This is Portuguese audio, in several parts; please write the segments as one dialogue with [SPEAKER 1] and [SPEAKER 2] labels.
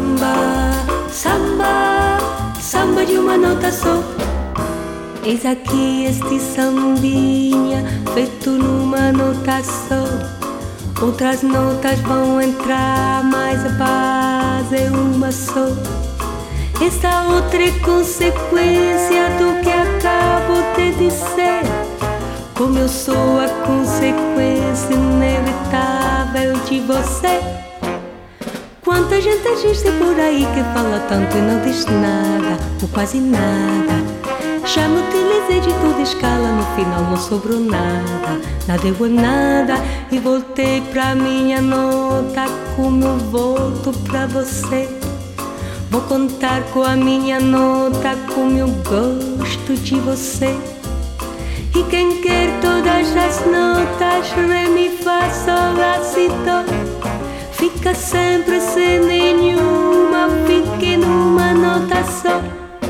[SPEAKER 1] Samba, samba, samba de uma nota só. Eis aqui este sambinha feito numa nota só. Outras notas vão entrar, mas a base é uma só. Esta outra é consequência do que acabo de dizer. Como eu sou a consequência inevitável de você. Quanta gente existe por aí que fala tanto e não diz nada, ou quase nada. Já me utilizei de toda escala, no final não sobrou nada. Nada deu a nada e voltei pra minha nota. Como eu volto pra você. Vou contar com a minha nota como eu gosto de você. E quem quer todas as notas, ré, mi, fá, sol, lá, si, dó, fica sempre sem nenhuma, fique numa nota só.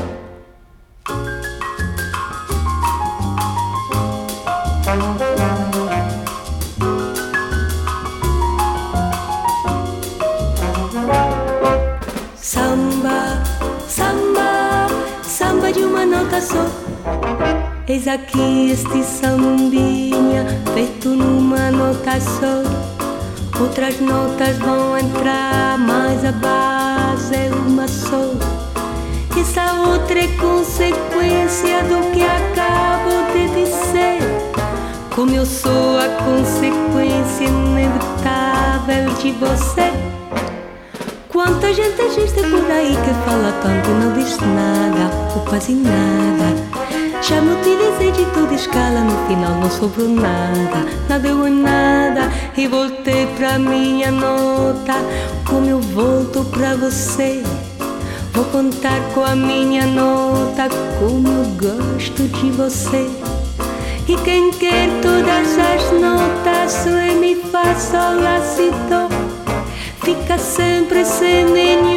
[SPEAKER 1] Samba, samba, samba de uma nota só. Eis aqui este sambinha feito numa nota só. Outras notas vão entrar, mas a base é uma só. Essa outra é consequência do que acabo de dizer. Como eu sou a consequência inevitável de você. Quanta gente existe por aí que fala tanto e não diz nada, ou quase nada. Já me utilizei de toda escala, no final não sobrou nada. Nada deu em nada e voltei pra minha nota. Como eu volto pra você. Vou contar com a minha nota como eu gosto de você. E quem quer todas as notas, ré, mi, fá, sol, lá, si, dó, fica sempre sem nenhum.